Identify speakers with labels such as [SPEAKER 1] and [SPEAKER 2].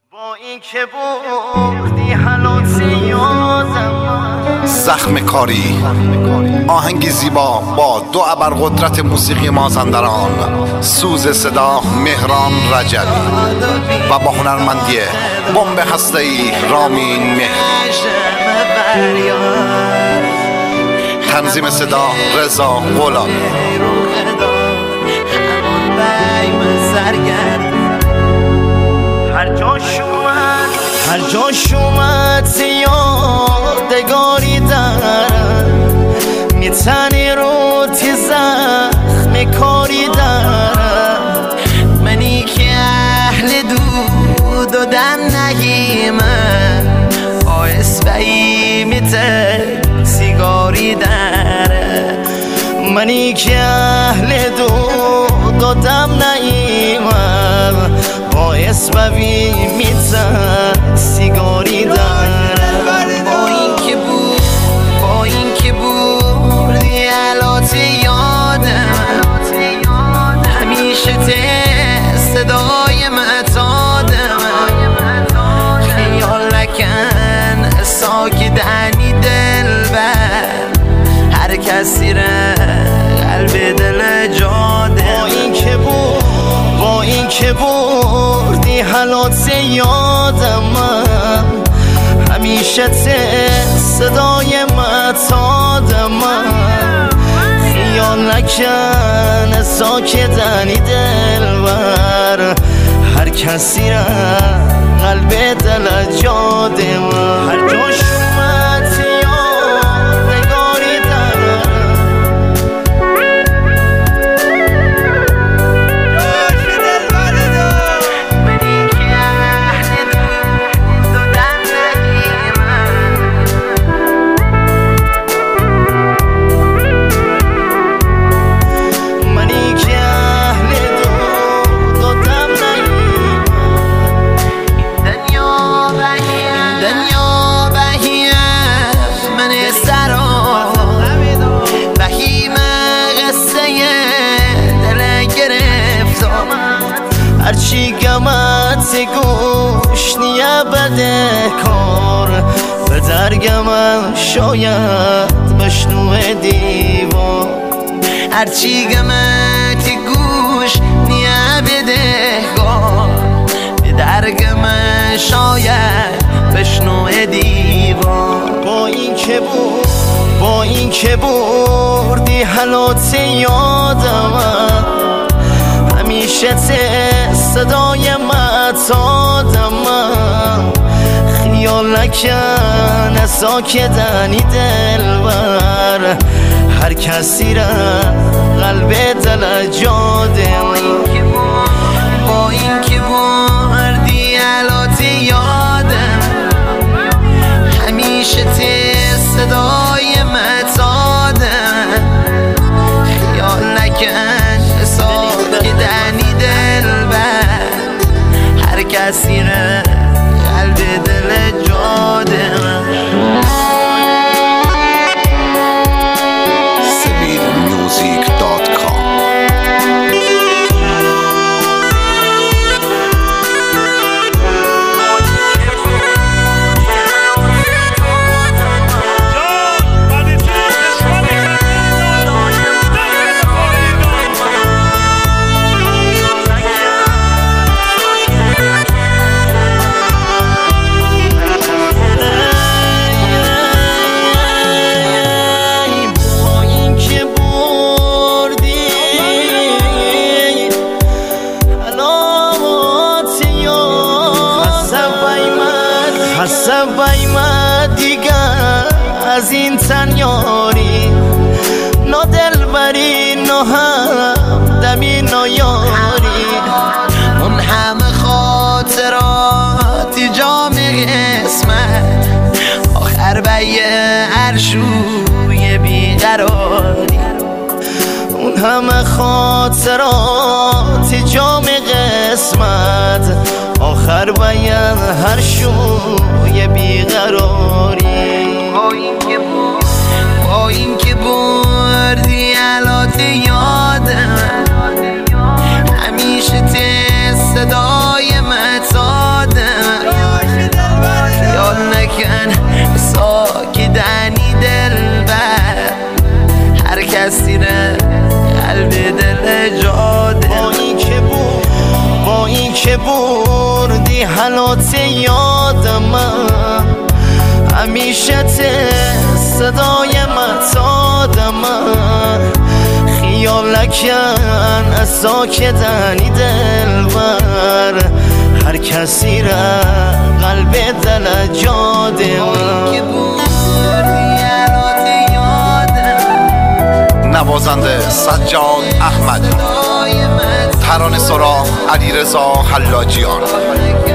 [SPEAKER 1] با این که بردی حالات یادم،
[SPEAKER 2] زخم کاری، آهنگی زیبا با دو ابرقدرت موسیقی مازندران، سوز صدا مهران رجبی و با هنرمندی بمب هسته‌ای رامین مهری، تنظیم صدا رضا غلامی.
[SPEAKER 1] هر جاش اومد یادگاری دارم، میتنی رو تی زخم کاری دارم. منی که اهل دود و دم نگیمم، آیس بایی میتن سیگاری دارم. منی که اهل دود و دم نگیمم، باعث ببی میتن سیگاری دارم. با این که بردی حالات یادم، همیشه صدای معتادم. خیال نکن ساکدنی دل بر هر کسی را قلب دل جاده. با این که بردی حالات یادم، همیشه صدای معتادم. خیال نکن ساکدنی دل بر هر کسی را قلب دل جاده. هر جاش اومد یادگاری دارم، هرچی گمت گوش نیه بده کار، به درگم شاید بشنوه دیوار. هرچی گمت گوش نیه بده کار، به درگم شاید بشنوه دیوار. با این که بردی حالات یادم، همیشه صدای معتادم. خیال نکن ساکدنی دل بر هر کسی را قلب دل جاده. با این که بردی حالات یادم، همیشه صدای معتادم. خیال نکن ساکدنی دل بر هر کسی را قلب دل جاده.
[SPEAKER 2] SaveMusic.com.
[SPEAKER 1] حسبای ما دیگر از این تن یاری، نو دل بری نو هم دمی نو یاری. اون همه خاطرات جام قسمت، آخر بی عرشوی بیقراری. اون همه خاطرات جام قسمت، آخر بیان هر شوی بیقراری. با این که بردی حالات یادم، همیشه صدای معتادم. بی حالات یادم همیشه صدای متادم خیال نکن از ساکتنی دلبر هر کسی را قلب دل جاده
[SPEAKER 2] نوازنده سجاد احمدی، ترانه سرا علیرضا حلاجیان.